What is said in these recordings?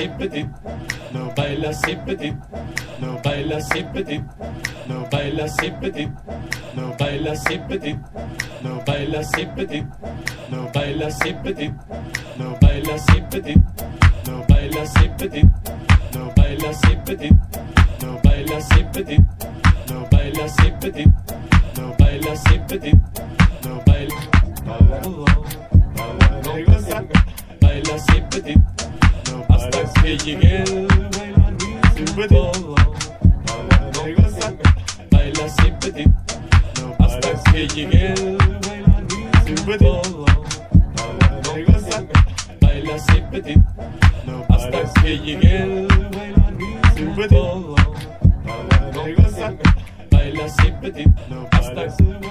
así petit, no baila así petit, no baila así petit, no baila así petit, no baila así petit, no baila así petit, no baila así petit, no baila así petit, no baila así petit, no baila así petit, no baila así petit, no baila así petit, no baila así petit, no baila, baila así petit, no hasta que llegue el bailarín, baila así petit, no hasta que llegue el bailarín, baila así petit, no hasta que llegue el bailarín, baila así petit, no hasta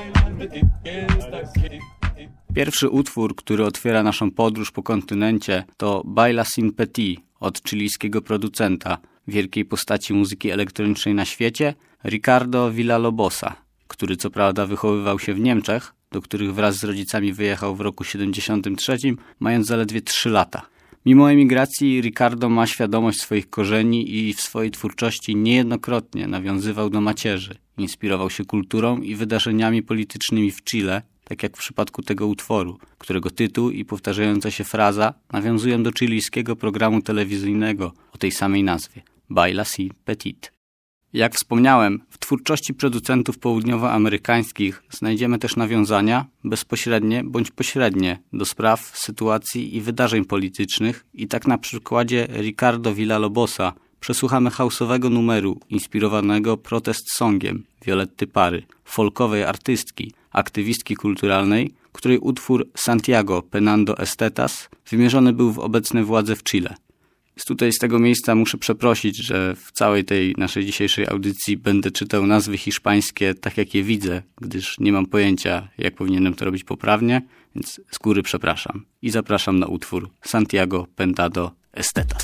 que Pierwszy utwór, który otwiera naszą podróż po kontynencie, to Baila Sin Petit od chilijskiego producenta, wielkiej postaci muzyki elektronicznej na świecie, Ricardo Villa-Lobosa, który co prawda wychowywał się w Niemczech, do których wraz z rodzicami wyjechał w roku 73, mając zaledwie 3 lata. Mimo emigracji Ricardo ma świadomość swoich korzeni i w swojej twórczości niejednokrotnie nawiązywał do macierzy. Inspirował się kulturą i wydarzeniami politycznymi w Chile, tak jak w przypadku tego utworu, którego tytuł i powtarzająca się fraza nawiązują do chilijskiego programu telewizyjnego o tej samej nazwie – Baila Si Petit. Jak wspomniałem, w twórczości producentów południowoamerykańskich znajdziemy też nawiązania, bezpośrednie bądź pośrednie, do spraw, sytuacji i wydarzeń politycznych i tak na przykładzie Ricardo Villa-Lobosa przesłuchamy house'owego numeru inspirowanego protest songiem Violetty Pary, folkowej artystki, aktywistki kulturalnej, której utwór Santiago Penando Estetas wymierzony był w obecne władze w Chile. Tutaj z tego miejsca muszę przeprosić, że w całej tej naszej dzisiejszej audycji będę czytał nazwy hiszpańskie tak jak je widzę, gdyż nie mam pojęcia, jak powinienem to robić poprawnie, więc z góry przepraszam. I zapraszam na utwór Santiago Penando Estetas.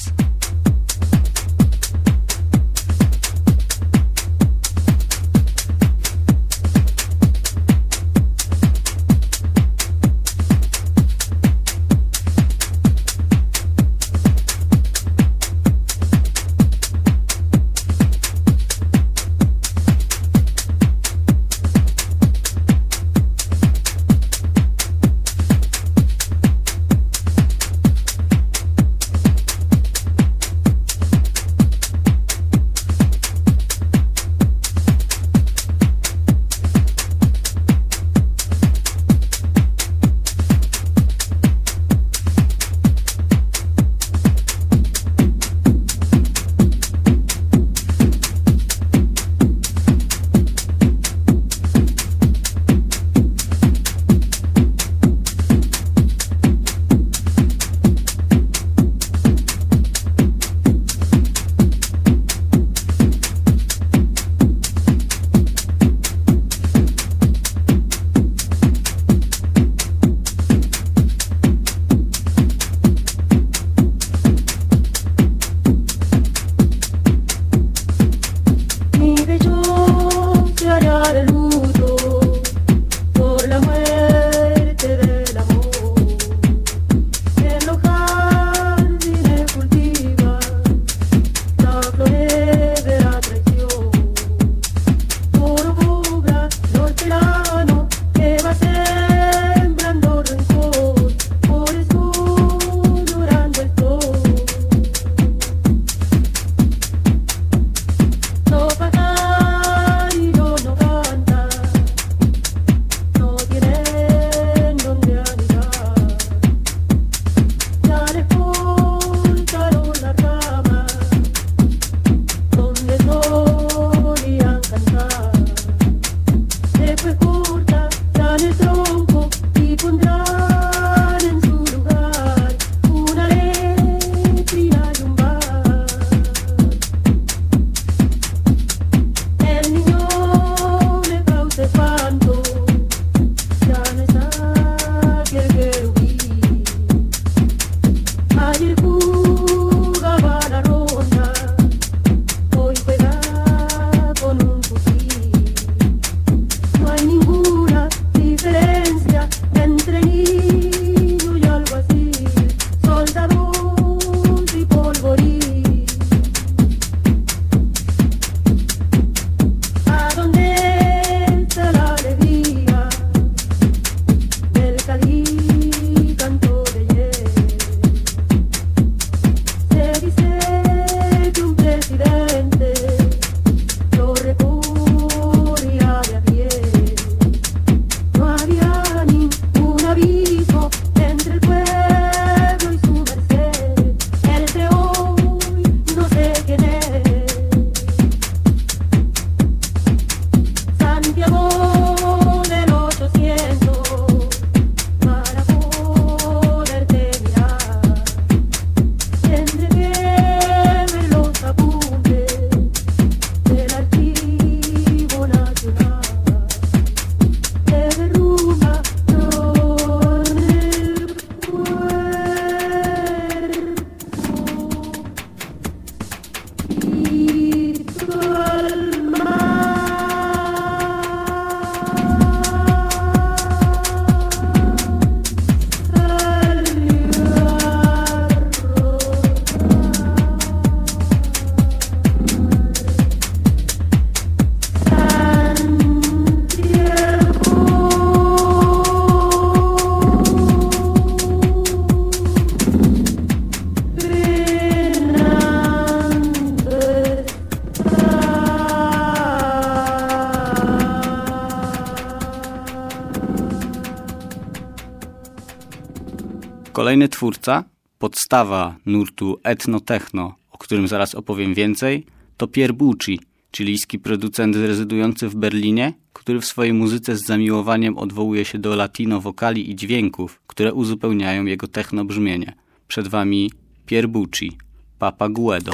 Kolejny twórca, podstawa nurtu etno-techno, o którym zaraz opowiem więcej, to Pierre Bucci, chilijski producent rezydujący w Berlinie, który w swojej muzyce z zamiłowaniem odwołuje się do latino wokali i dźwięków, które uzupełniają jego techno brzmienie. Przed wami Pierre Bucci, Papa Guedo.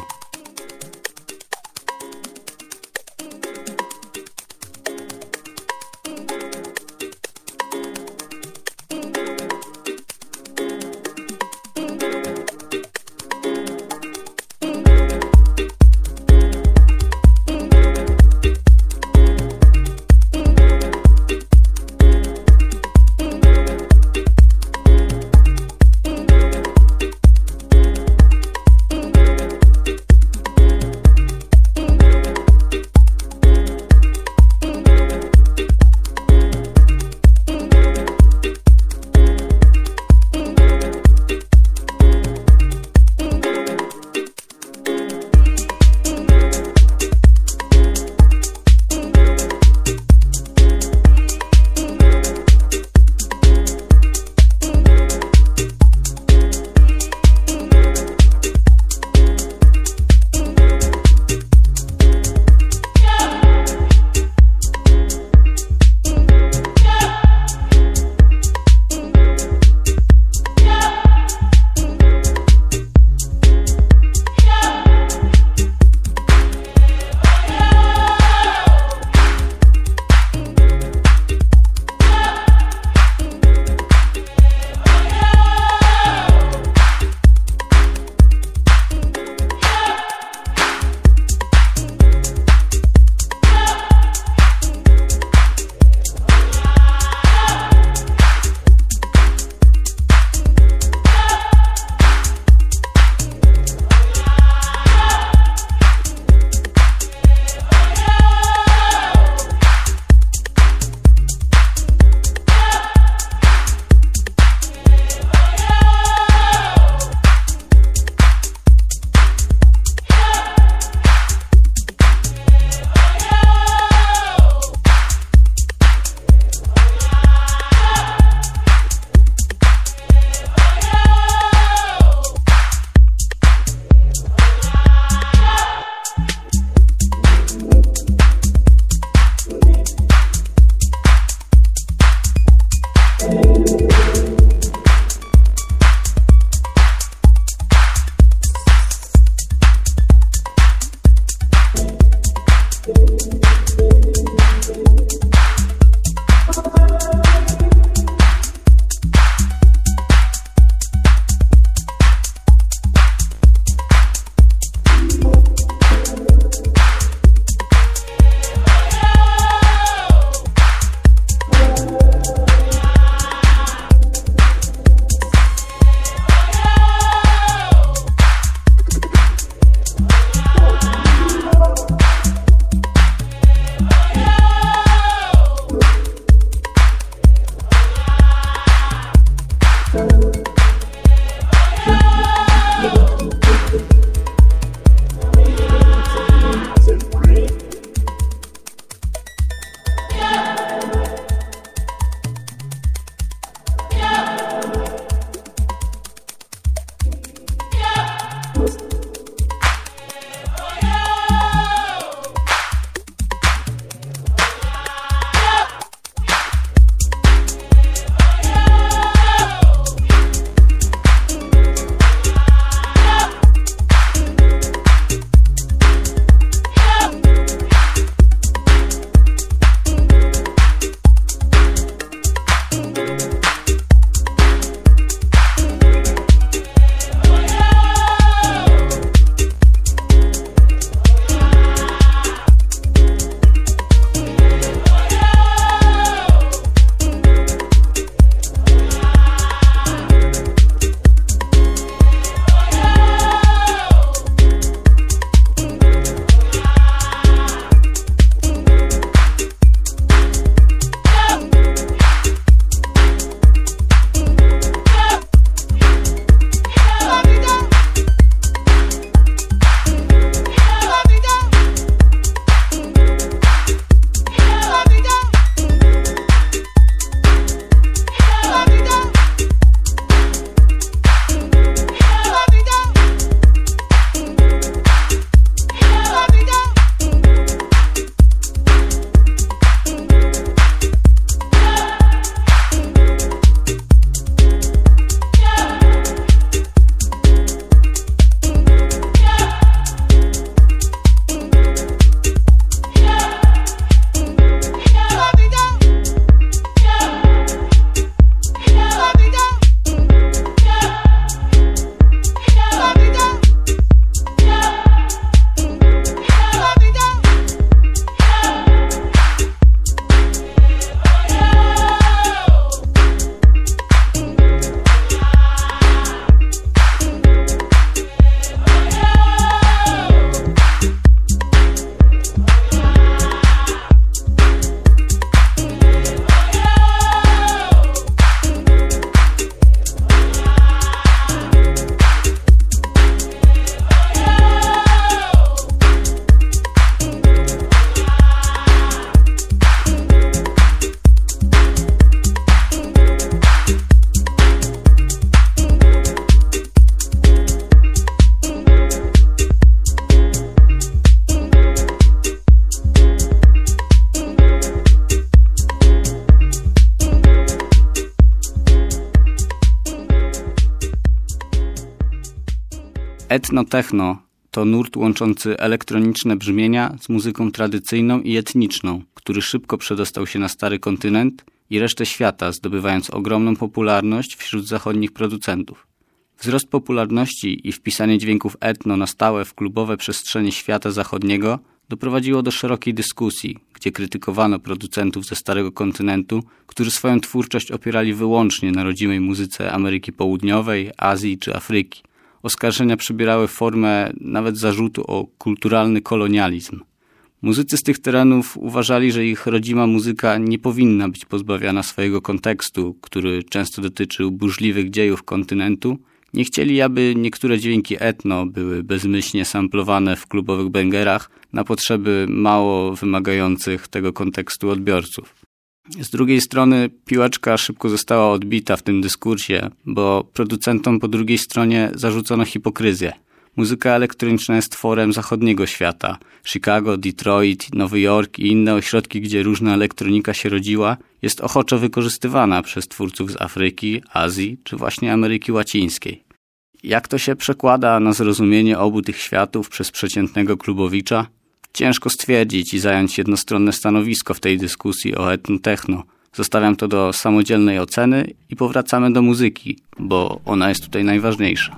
Etno-techno to nurt łączący elektroniczne brzmienia z muzyką tradycyjną i etniczną, który szybko przedostał się na stary kontynent i resztę świata, zdobywając ogromną popularność wśród zachodnich producentów. Wzrost popularności i wpisanie dźwięków etno na stałe w klubowe przestrzenie świata zachodniego doprowadziło do szerokiej dyskusji, gdzie krytykowano producentów ze starego kontynentu, którzy swoją twórczość opierali wyłącznie na rodzimej muzyce Ameryki Południowej, Azji czy Afryki. Oskarżenia przybierały formę nawet zarzutu o kulturalny kolonializm. Muzycy z tych terenów uważali, że ich rodzima muzyka nie powinna być pozbawiana swojego kontekstu, który często dotyczył burzliwych dziejów kontynentu. Nie chcieli, aby niektóre dźwięki etno były bezmyślnie samplowane w klubowych bangerach na potrzeby mało wymagających tego kontekstu odbiorców. Z drugiej strony piłeczka szybko została odbita w tym dyskursie, bo producentom po drugiej stronie zarzucono hipokryzję. Muzyka elektroniczna jest tworem zachodniego świata. Chicago, Detroit, Nowy Jork i inne ośrodki, gdzie różna elektronika się rodziła, jest ochoczo wykorzystywana przez twórców z Afryki, Azji czy właśnie Ameryki Łacińskiej. Jak to się przekłada na zrozumienie obu tych światów przez przeciętnego klubowicza? Ciężko stwierdzić i zająć jednostronne stanowisko w tej dyskusji o etno-techno. Zostawiam to do samodzielnej oceny i powracamy do muzyki, bo ona jest tutaj najważniejsza.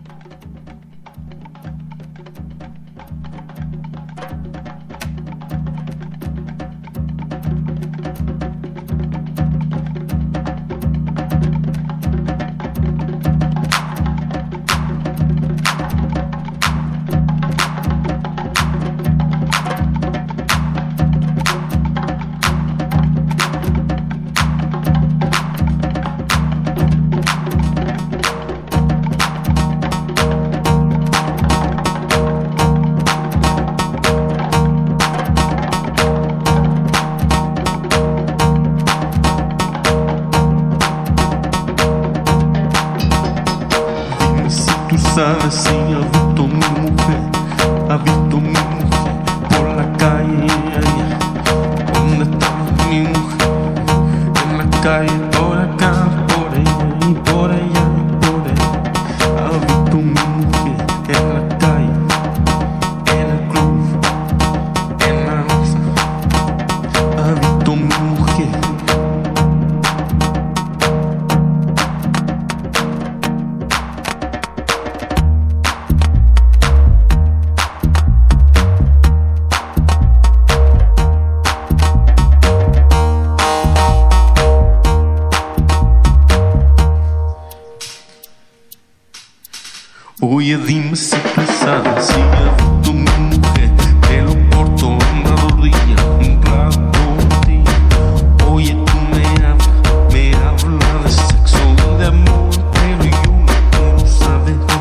Sabes si ha visto mi mujer por la calle. ¿Dónde está mi mujer? En la calle, por acá, por ella y por allá y por ella. Ha visto mi mujer en la calle, en el club, en la mesa. Ha visto mi mujer. Oye, dime si tú sabes si ha visto mi mujer, pelo corto, una rodilla, un rato de ti. Oye, tú me hablas de sexo, de amor, pero yo no quiero saber de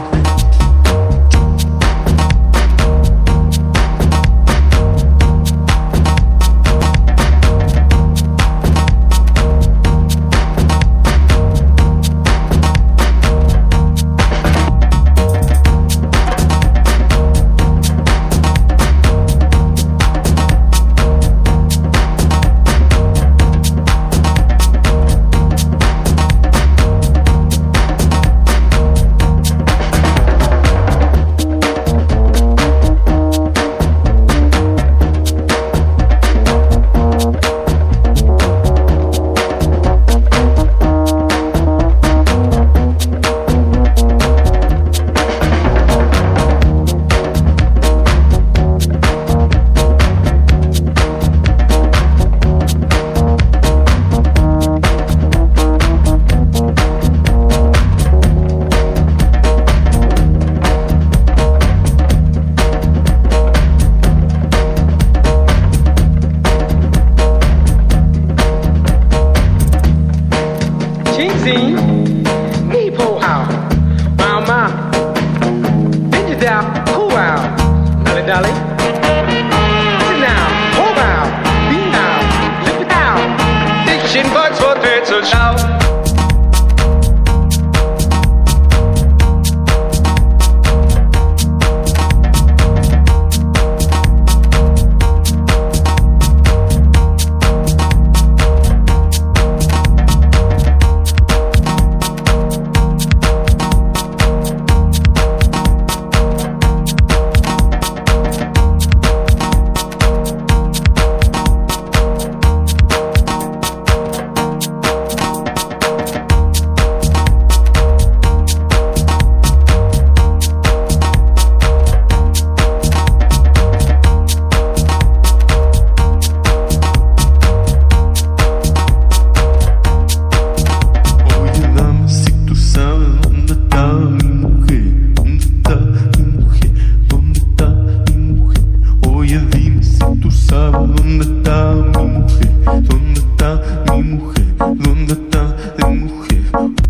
está mi mujer? ¿Dónde está mi mujer?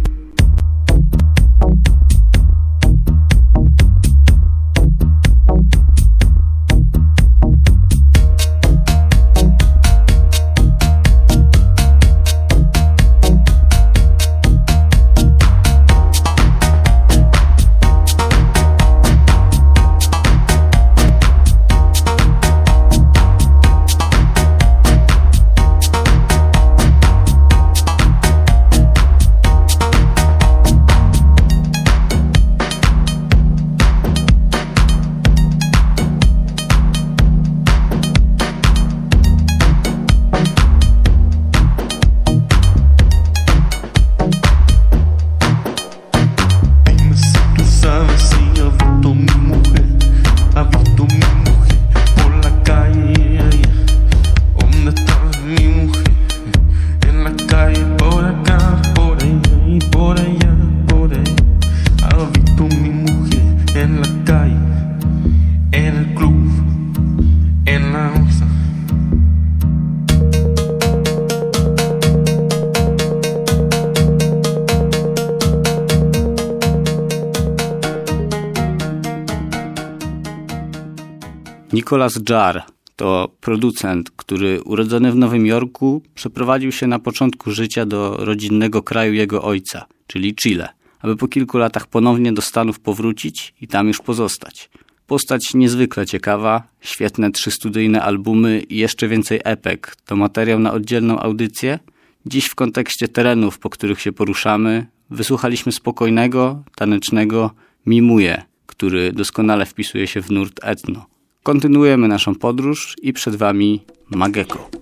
Nicholas Jarre to producent, który urodzony w Nowym Jorku przeprowadził się na początku życia do rodzinnego kraju jego ojca, czyli Chile, aby po kilku latach ponownie do Stanów powrócić i tam już pozostać. Postać niezwykle ciekawa, świetne 3 studyjne albumy i jeszcze więcej epek. To materiał na oddzielną audycję. Dziś w kontekście terenów, po których się poruszamy, wysłuchaliśmy spokojnego, tanecznego Mimuje, który doskonale wpisuje się w nurt etno. Kontynuujemy naszą podróż i przed Wami Mageko.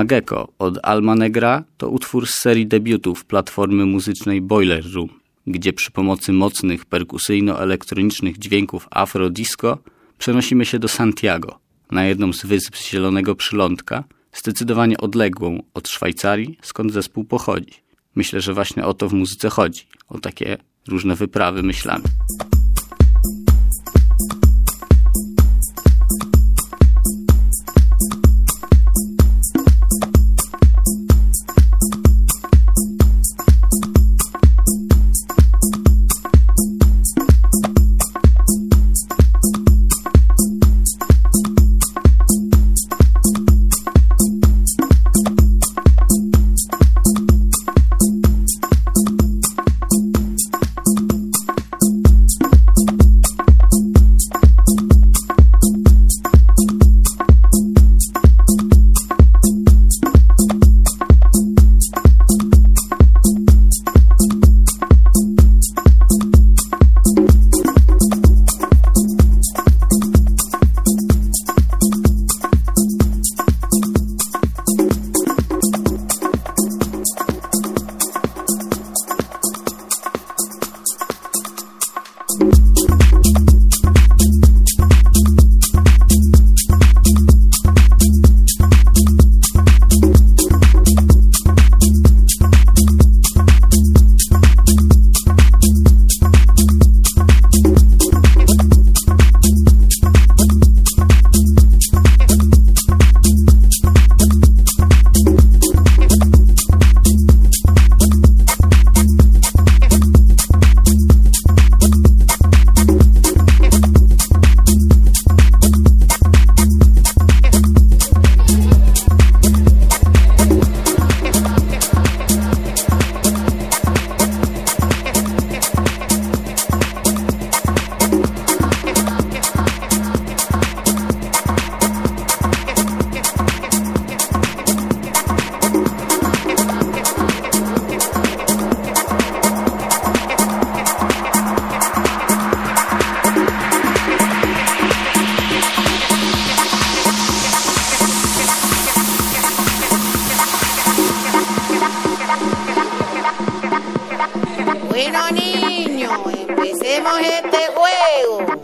Gecko od Alma Negra to utwór z serii debiutów platformy muzycznej Boiler Room, gdzie przy pomocy mocnych perkusyjno-elektronicznych dźwięków afro-disco przenosimy się do Santiago, na jedną z wysp Zielonego Przylądka, zdecydowanie odległą od Szwajcarii, skąd zespół pochodzi. Myślę, że właśnie o to w muzyce chodzi, o takie różne wyprawy myślami. Bueno, niños, empecemos este juego.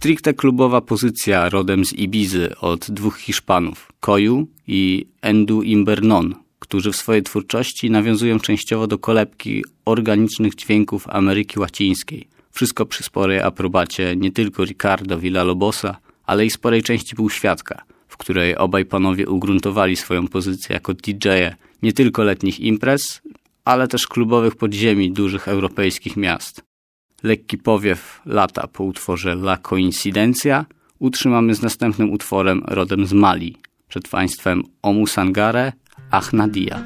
Stricte klubowa pozycja rodem z Ibizy od dwóch Hiszpanów, Koju i Endu Imbernon, którzy w swojej twórczości nawiązują częściowo do kolebki organicznych dźwięków Ameryki Łacińskiej. Wszystko przy sporej aprobacie nie tylko Ricardo Villa-Lobosa, ale i sporej części półświadka, w której obaj panowie ugruntowali swoją pozycję jako DJ-e nie tylko letnich imprez, ale też klubowych podziemi dużych europejskich miast. Lekki powiew lata po utworze La Coincidencia utrzymamy z następnym utworem rodem z Mali. Przed państwem Oumou Sangaré, Ahnadia.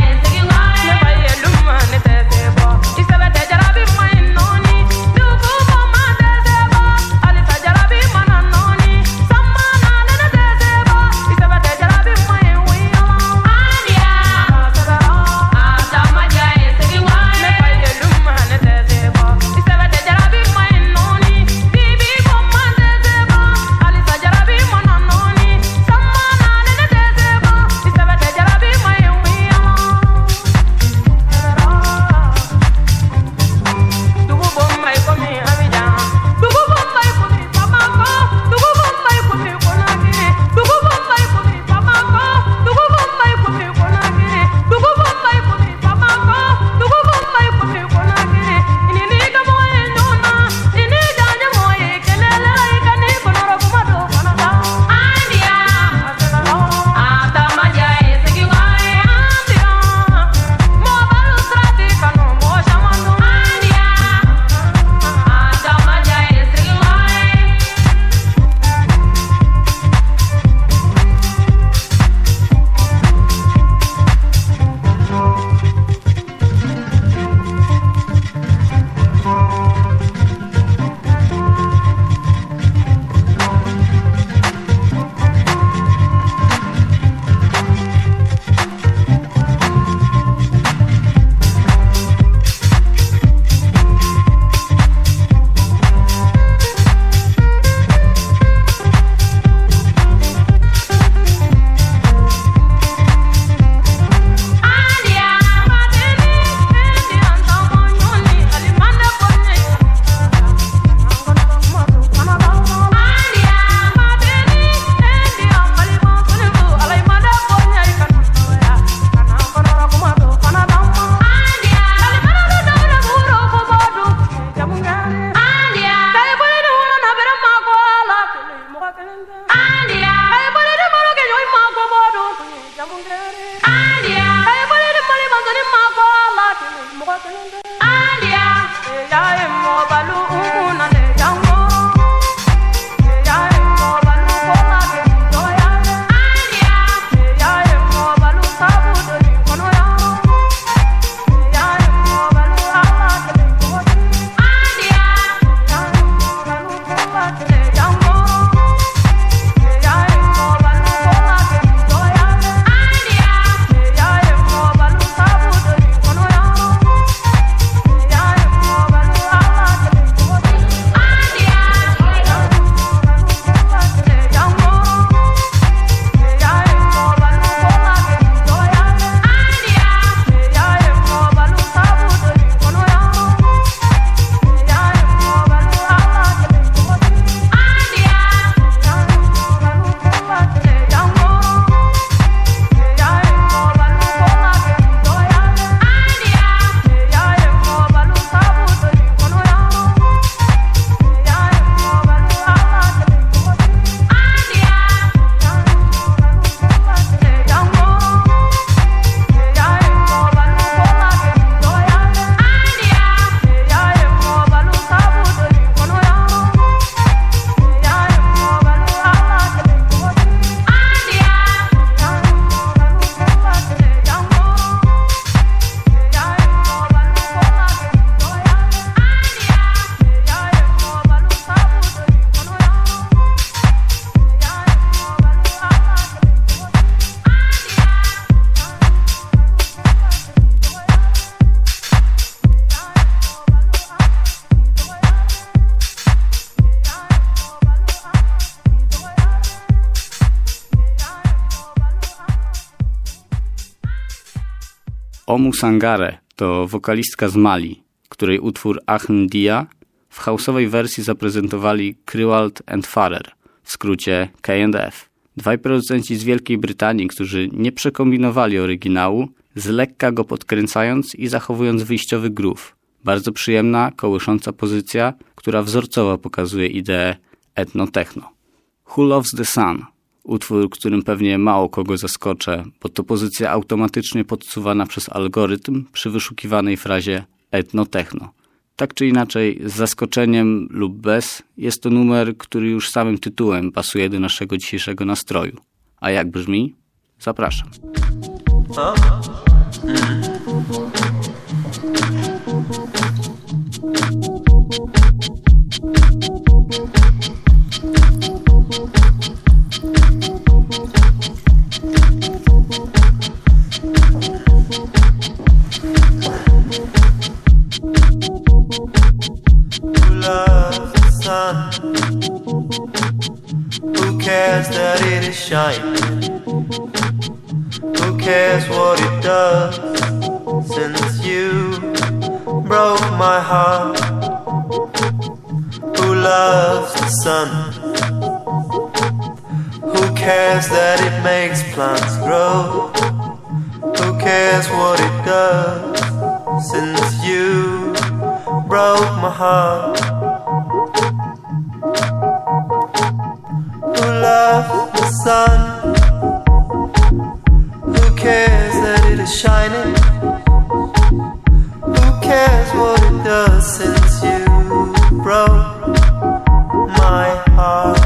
Go Oumou Sangaré to wokalistka z Mali, której utwór Ahn Dia w house'owej wersji zaprezentowali Krewalt and Farrer, w skrócie K&F. Dwaj producenci z Wielkiej Brytanii, którzy nie przekombinowali oryginału, z lekka go podkręcając i zachowując wyjściowy groove. Bardzo przyjemna, kołysząca pozycja, która wzorcowo pokazuje ideę etno-techno. Who Loves the Sun? Utwór, którym pewnie mało kogo zaskoczę, bo to pozycja automatycznie podsuwana przez algorytm przy wyszukiwanej frazie etno-techno. Tak czy inaczej, z zaskoczeniem lub bez, jest to numer, który już samym tytułem pasuje do naszego dzisiejszego nastroju. A jak brzmi? Zapraszam. Who cares that it is shining? Who cares what it does? Since you broke my heart. Who loves the sun? Who cares that it makes plants grow? Who cares what it does? Since you broke my heart. Who loves the sun? Who cares that it is shining? Who cares what it does since you broke my heart?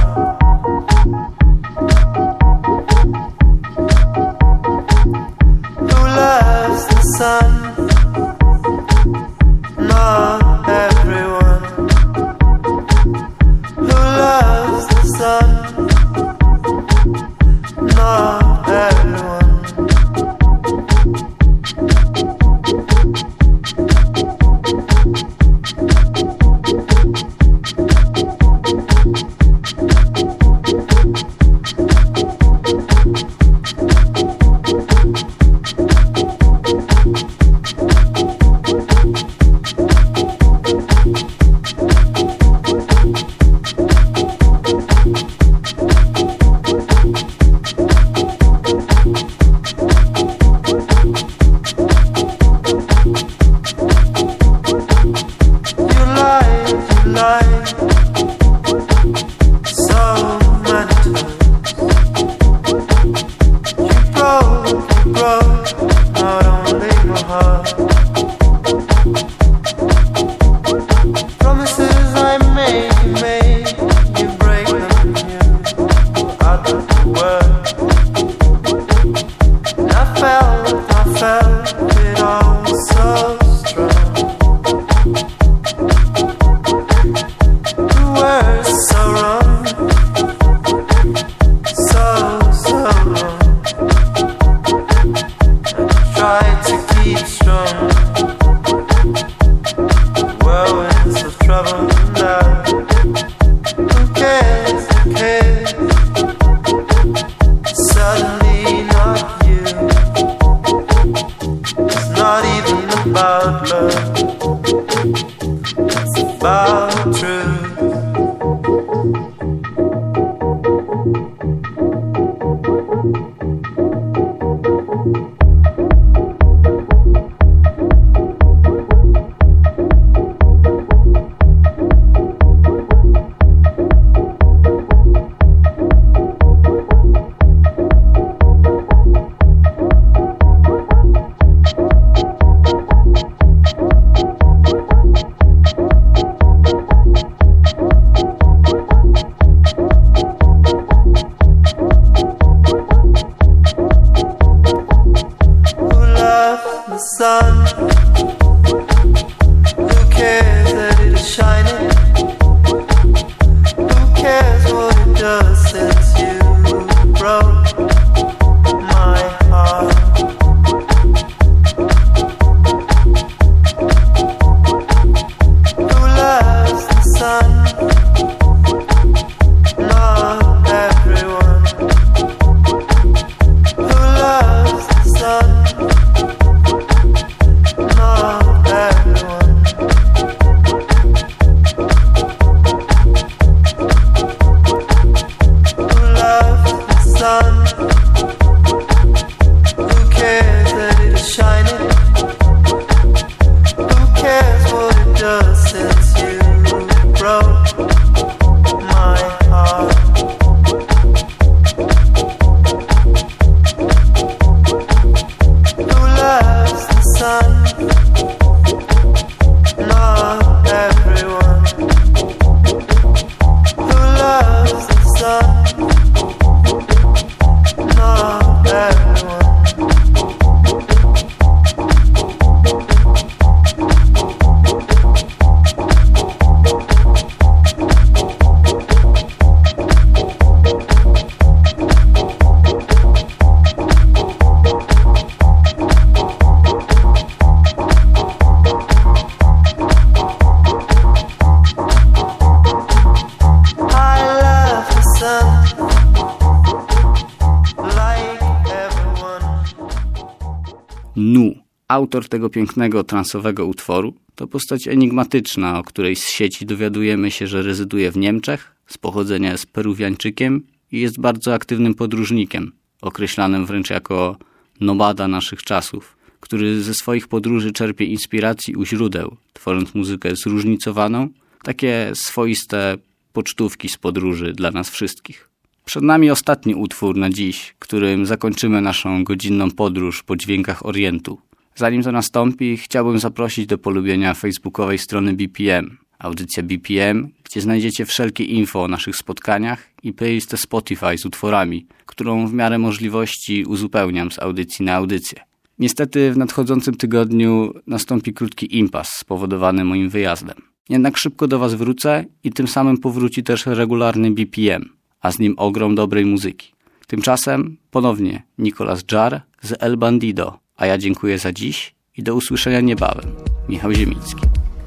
Who loves the sun? Not everyone. Who loves the sun? Not everyone. Autor tego pięknego, transowego utworu to postać enigmatyczna, o której z sieci dowiadujemy się, że rezyduje w Niemczech, z pochodzenia jest Peruwiańczykiem i jest bardzo aktywnym podróżnikiem, określanym wręcz jako nomada naszych czasów, który ze swoich podróży czerpie inspiracji u źródeł, tworząc muzykę zróżnicowaną, takie swoiste pocztówki z podróży dla nas wszystkich. Przed nami ostatni utwór na dziś, którym zakończymy naszą godzinną podróż po dźwiękach Orientu. Zanim to nastąpi, chciałbym zaprosić do polubienia facebookowej strony BPM, audycja BPM, gdzie znajdziecie wszelkie info o naszych spotkaniach i playlistę Spotify z utworami, którą w miarę możliwości uzupełniam z audycji na audycję. Niestety w nadchodzącym tygodniu nastąpi krótki impas spowodowany moim wyjazdem. Jednak szybko do Was wrócę i tym samym powróci też regularny BPM, a z nim ogrom dobrej muzyki. Tymczasem ponownie Nicolas Jar z El Bandido, a ja dziękuję za dziś i do usłyszenia niebawem. Michał Ziemiński.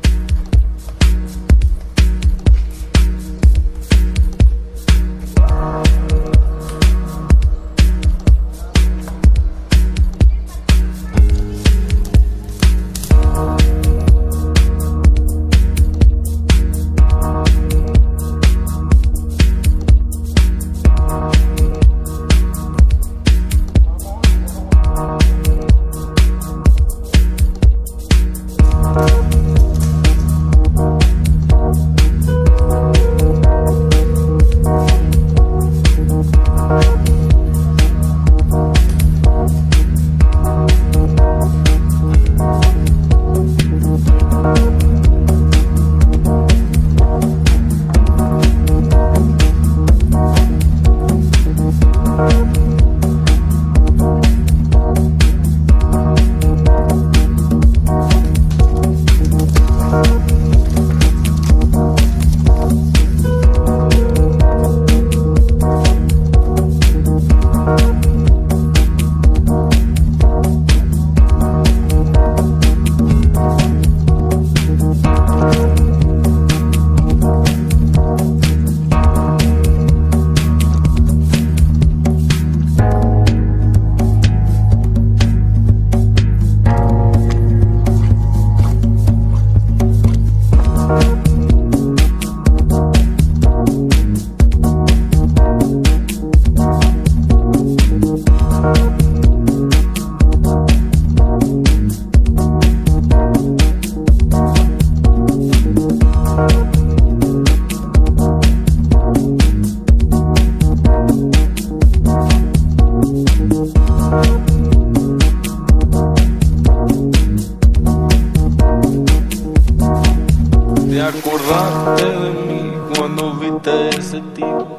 acordaste de mí cuando viste ese tipo.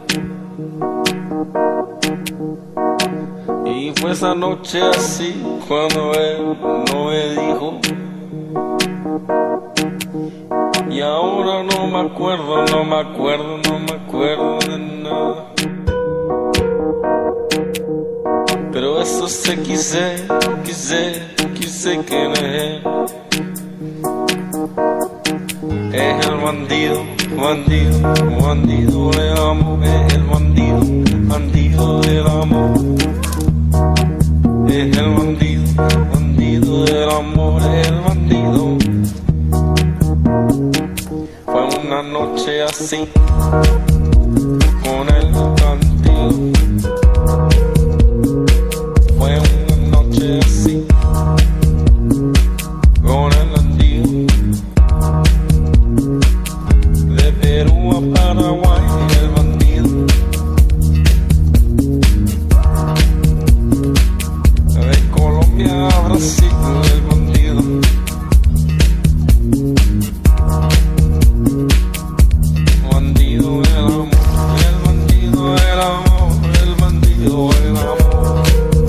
Y fue esa noche así cuando él no me dijo. Y ahora no me acuerdo de nada. Pero eso sí quise que no es. Es el bandido del amor. Es el bandido del amor. Es el bandido del amor. Es el bandido. Fue una noche así con el bandido. Fue una noche así con el bandido. De Perú a Paraguay el bandido. De Colombia a Brasil el bandido. Bandido del amor, el bandido del amor, el bandido del amor.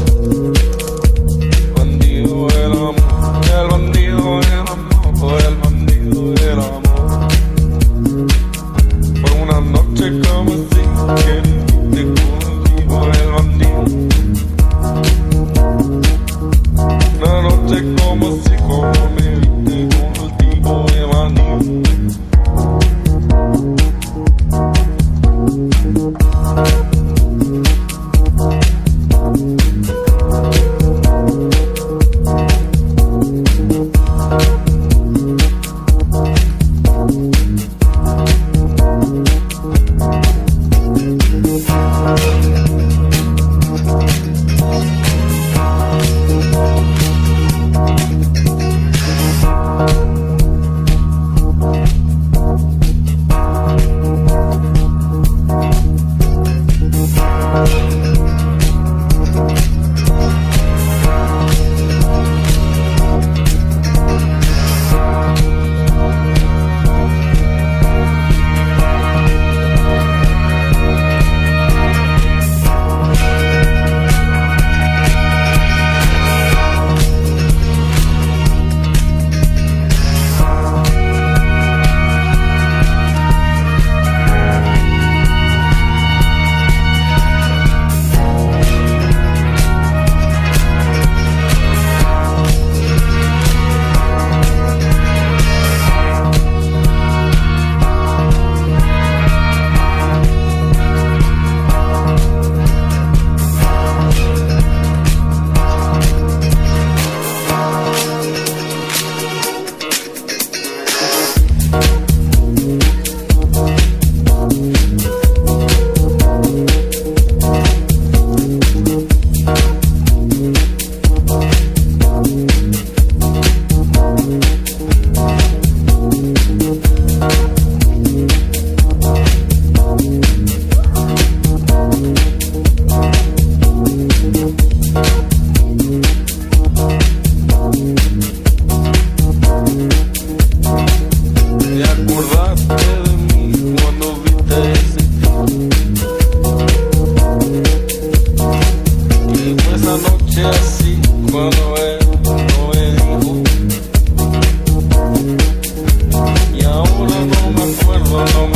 Bandido del amor, el bandido del amor, el bandido del amor. Fue una noche como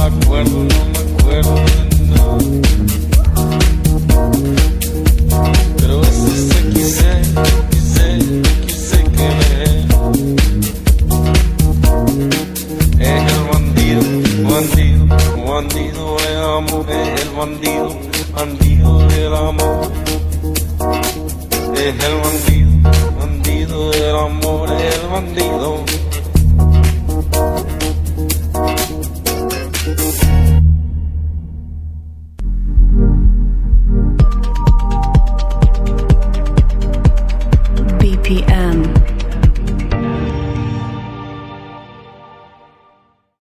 acuerdo, no. Pero ese quise que me es el bandido, es amor, es el bandido.